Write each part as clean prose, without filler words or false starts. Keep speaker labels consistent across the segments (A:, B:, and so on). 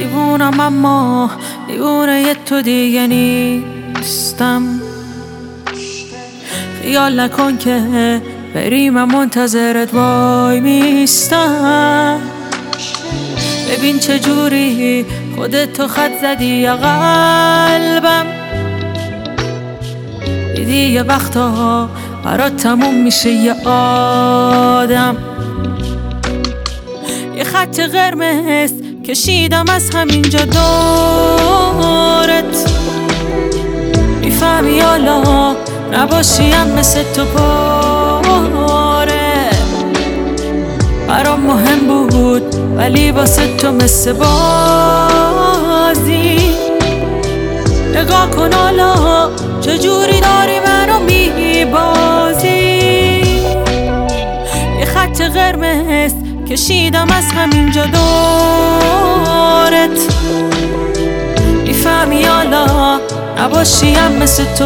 A: دیوونم اما دیوونه یه تو دیگه نیستم. خیال نکن که بری من منتظرت وای میستم. ببین چجوری خودت تو خط زدی یا قلبم. دیدی یه وقتا برات تموم میشه یه آدم. یه خط قرمز کشیدم از همینجا دورت. میفهمی حالا نباشیم مثل تو پاره. برام مهم بود ولی واسه تو مثل بازی. نگاه کن حالا چجوری داری منو میبازی. یه خط قرمز کشیدم از همینجا دورت. میفهمی حالا نباشیم مثل تو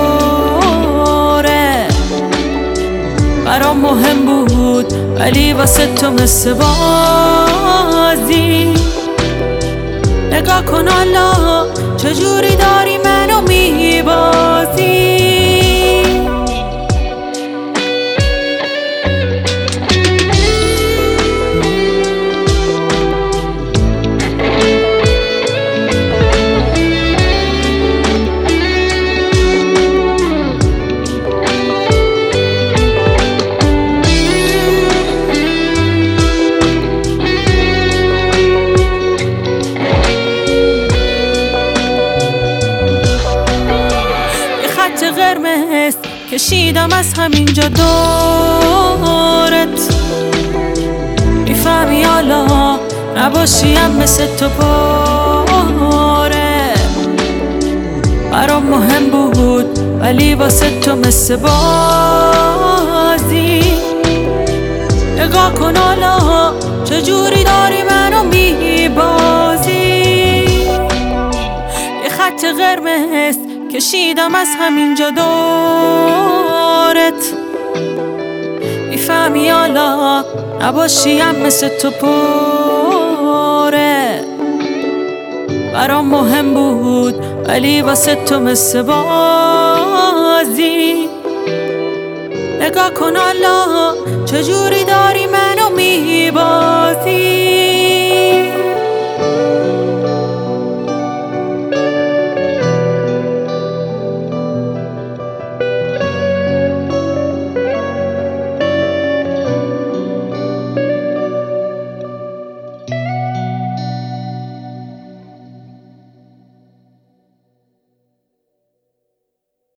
A: پاره. برام مهم بود ولی واسه تو مثل بازی. نگاه کن حالا چجوری داری منو میبازی. قرمز کشیدم از همینجا دورت. میفهمی حالا نباشیم مثل تو پاره. برام مهم بود ولی واسه تو مثل بازی. نگاه کن حالا چجوری داری منو میبازی. یه خط قرمز کشیدم از همینجا دورت. میفهمی حالا نباشیم مثل تو پاره. برام مهم بود ولی واسه تو مثل بازی. نگاه کن حالا چجوری داری منو میبازی.